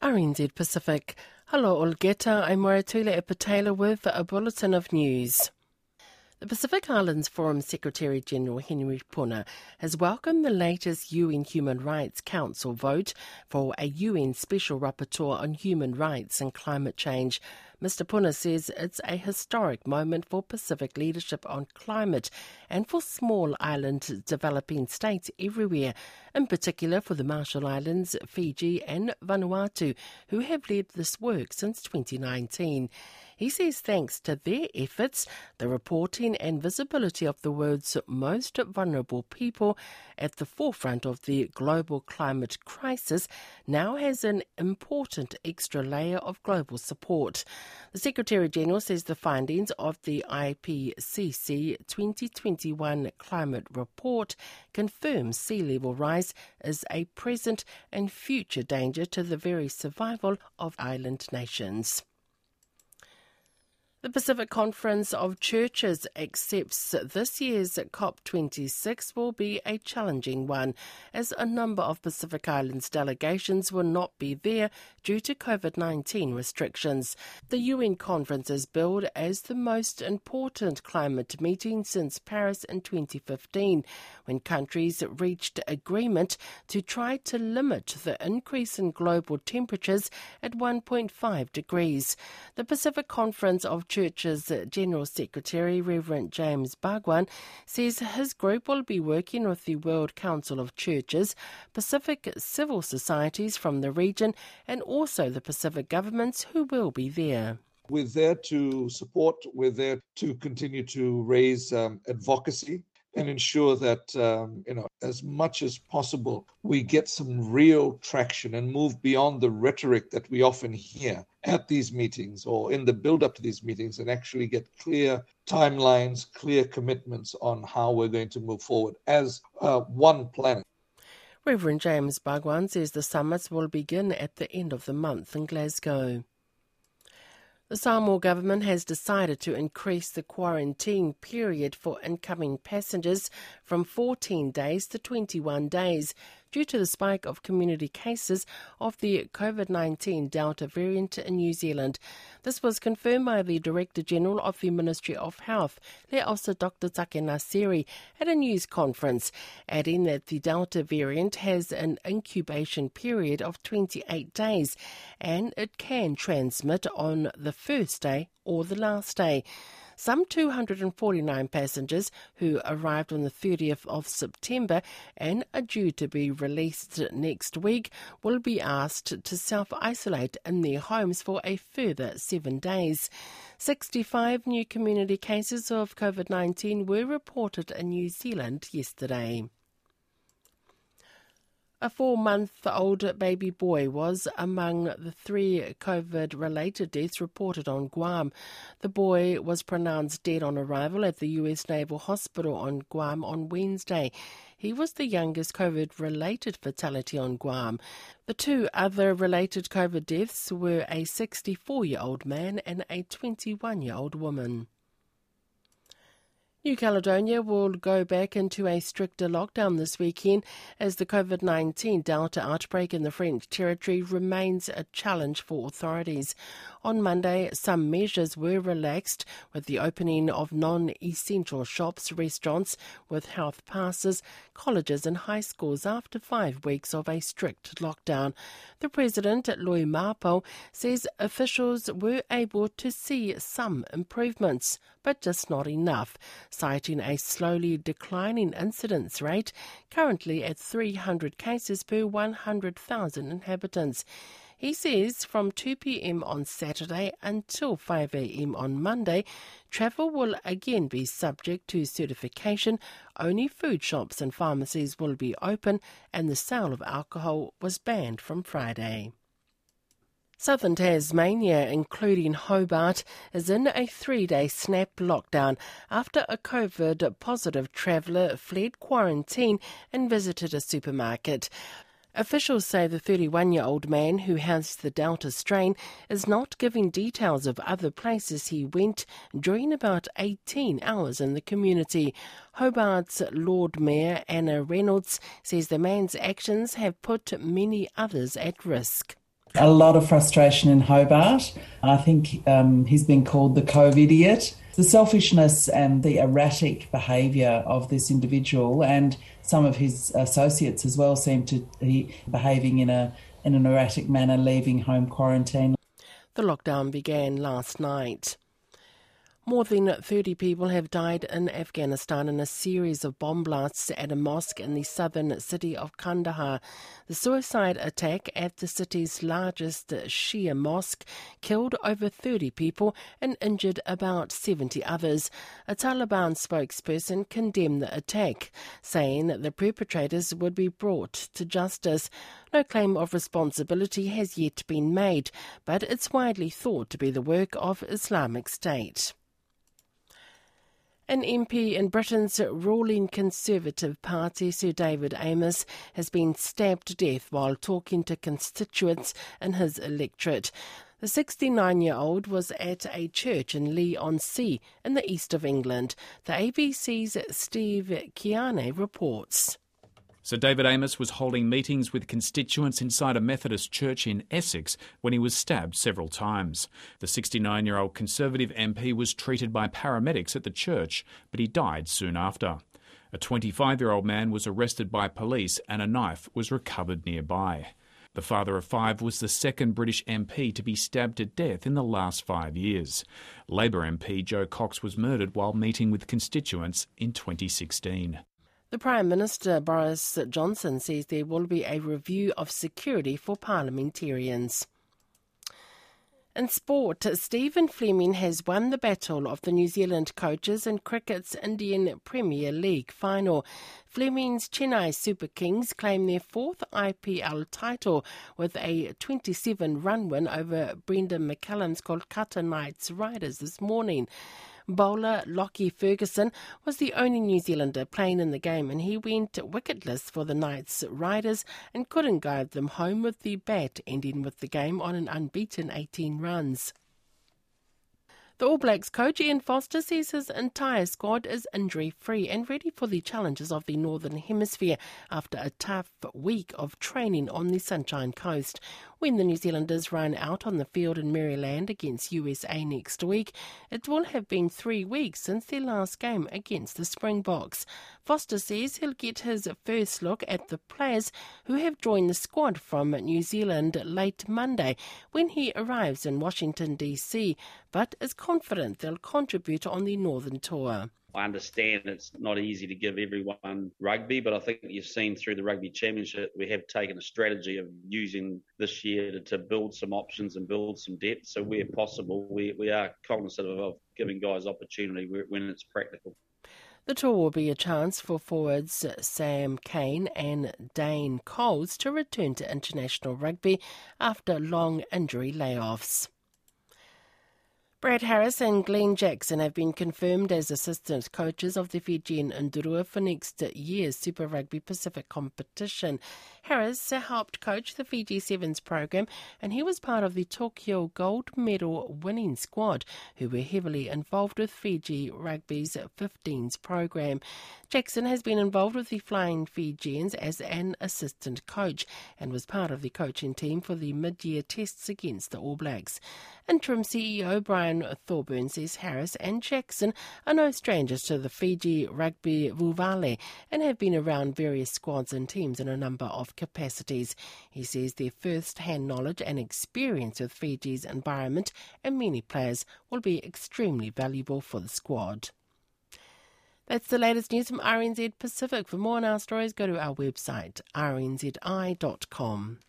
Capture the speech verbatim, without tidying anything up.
R N Z Pacific. Hello Olgeta, I'm Moratula Epatela with a bulletin of news. The Pacific Islands Forum Secretary-General Henry Puna has welcomed the latest U N Human Rights Council vote for a U N Special Rapporteur on Human Rights and Climate Change. Mister Puna says it's a historic moment for Pacific leadership on climate and for small island developing states everywhere, in particular for the Marshall Islands, Fiji and Vanuatu, who have led this work since twenty nineteen. He says thanks to their efforts, the reporting and visibility of the world's most vulnerable people at the forefront of the global climate crisis now has an important extra layer of global support. The Secretary-General says the findings of the I P C C twenty twenty-one Climate Report confirm sea level rise is a present and future danger to the very survival of island nations. The Pacific Conference of Churches accepts this year's COP twenty-six will be a challenging one, as a number of Pacific Islands delegations will not be there due to COVID nineteen restrictions. The U N conference is billed as the most important climate meeting since Paris in twenty fifteen, when countries reached agreement to try to limit the increase in global temperatures at one point five degrees. The Pacific Conference of Church's General Secretary, Reverend James Bhagwan, says his group will be working with the World Council of Churches, Pacific civil societies from the region, and also the Pacific governments who will be there. We're there to support, we're there to continue to raise um, advocacy and ensure that, um, you know, as much as possible, we get some real traction and move beyond the rhetoric that we often hear at these meetings or in the build-up to these meetings, and actually get clear timelines, clear commitments on how we're going to move forward as uh, one planet. Reverend James Bhagwan says the summits will begin at the end of the month in Glasgow. The Samoa government has decided to increase the quarantine period for incoming passengers from fourteen days to twenty-one days due to the spike of community cases of the COVID nineteen Delta variant in New Zealand. This was confirmed by the Director General of the Ministry of Health, Le'osa Doctor Take Nasiri, at a news conference, adding that the Delta variant has an incubation period of twenty-eight days and it can transmit on the first day or the last day. Some two hundred forty-nine passengers who arrived on the thirtieth of September and are due to be released next week will be asked to self-isolate in their homes for a further seven days. sixty-five new community cases of COVID nineteen were reported in New Zealand yesterday. A four-month-old baby boy was among the three COVID-related deaths reported on Guam. The boy was pronounced dead on arrival at the U S Naval Hospital on Guam on Wednesday. He was the youngest COVID-related fatality on Guam. The two other related COVID deaths were a sixty-four-year-old man and a twenty-one-year-old woman. New Caledonia will go back into a stricter lockdown this weekend as the COVID nineteen Delta outbreak in the French territory remains a challenge for authorities. On Monday, some measures were relaxed with the opening of non-essential shops, restaurants with health passes, colleges and high schools after five weeks of a strict lockdown. The President, Lui Mapo, says officials were able to see some improvements, but just not enough, citing a slowly declining incidence rate, currently at three hundred cases per one hundred thousand inhabitants. He says from two p.m. on Saturday until five a.m. on Monday, travel will again be subject to certification, only food shops and pharmacies will be open, and the sale of alcohol was banned from Friday. Southern Tasmania, including Hobart, is in a three-day snap lockdown after a COVID-positive traveller fled quarantine and visited a supermarket. Officials say the thirty-one-year-old man who has the Delta strain is not giving details of other places he went during about eighteen hours in the community. Hobart's Lord Mayor Anna Reynolds says the man's actions have put many others at risk. A lot of frustration in Hobart. I think um, he's been called the COVID-idiot. The selfishness and the erratic behaviour of this individual and some of his associates as well seem to be behaving in a in an erratic manner, leaving home quarantine. The lockdown began last night. More than thirty people have died in Afghanistan in a series of bomb blasts at a mosque in the southern city of Kandahar. The suicide attack at the city's largest Shia mosque killed over thirty people and injured about seventy others. A Taliban spokesperson condemned the attack, saying that the perpetrators would be brought to justice. No claim of responsibility has yet been made, but it's widely thought to be the work of Islamic State. An M P in Britain's ruling Conservative Party, Sir David Amess, has been stabbed to death while talking to constituents in his electorate. The sixty-nine-year-old was at a church in Leigh-on-Sea in the east of England. The A B C's Steve Kiane reports. Sir David Amess was holding meetings with constituents inside a Methodist church in Essex when he was stabbed several times. The sixty-nine-year-old Conservative M P was treated by paramedics at the church, but he died soon after. A twenty-five-year-old man was arrested by police and a knife was recovered nearby. The father of five was the second British M P to be stabbed to death in the last five years. Labor M P Joe Cox was murdered while meeting with constituents in twenty sixteen. The Prime Minister, Boris Johnson, says there will be a review of security for parliamentarians. In sport, Stephen Fleming has won the battle of the New Zealand coaches in cricket's Indian Premier League final. Fleming's Chennai Super Kings claim their fourth I P L title with a twenty-seven run win over Brendan McCullum's Kolkata Knights Riders this morning. Bowler Lockie Ferguson was the only New Zealander playing in the game, and he went wicketless for the Knights Riders and couldn't guide them home with the bat, ending with the game on an unbeaten eighteen runs. The All Blacks coach Ian Foster says his entire squad is injury-free and ready for the challenges of the Northern Hemisphere after a tough week of training on the Sunshine Coast. When the New Zealanders run out on the field in Maryland against U S A next week, it will have been three weeks since their last game against the Springboks. Foster says he'll get his first look at the players who have joined the squad from New Zealand late Monday when he arrives in Washington, D C, but is confident they'll contribute on the Northern Tour. I understand it's not easy to give everyone rugby, but I think you've seen through the Rugby Championship we have taken a strategy of using this year to, to build some options and build some depth. So where possible, we, we are cognizant of, of giving guys opportunity when it's practical. The tour will be a chance for forwards Sam Cane and Dane Coles to return to international rugby after long injury layoffs. Brad Harris and Glenn Jackson have been confirmed as assistant coaches of the Fijian Ndurua for next year's Super Rugby Pacific competition. Harris helped coach the Fiji Sevens program, and he was part of the Tokyo gold medal winning squad who were heavily involved with Fiji Rugby's fifteens program. Jackson has been involved with the Flying Fijians as an assistant coach and was part of the coaching team for the mid-year tests against the All Blacks. Interim C E O Brian Thorburn says Harris and Jackson are no strangers to the Fiji Rugby Vuvale and have been around various squads and teams in a number of capacities. He says their first-hand knowledge and experience with Fiji's environment and many players will be extremely valuable for the squad. That's the latest news from R N Z Pacific. For more on our stories, go to our website, r n z i dot com.